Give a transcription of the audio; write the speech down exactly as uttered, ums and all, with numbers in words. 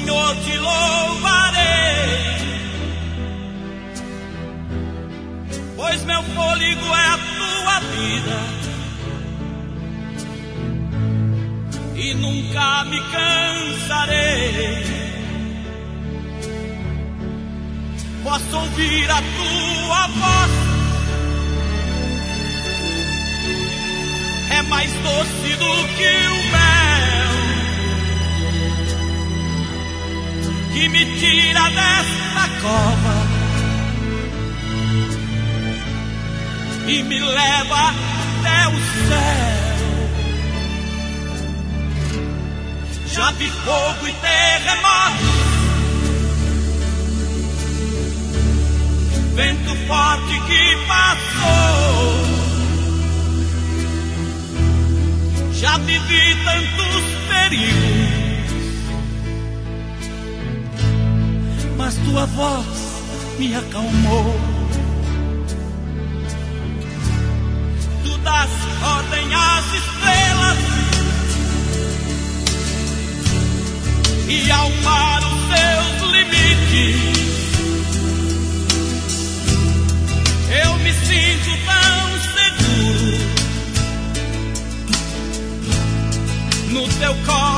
Senhor, te louvarei, pois meu fôlego é a tua vida e nunca me cansarei. Posso ouvir a tua voz, é mais doce do que o mel, que me tira desta cova e me leva até o céu. Já vi fogo e terremoto, vento forte que passou. Já vivi tantos perigos, mas tua voz me acalmou. Tu dás ordem às estrelas e ao mar os seus limites. Eu me sinto tão seguro no teu colo.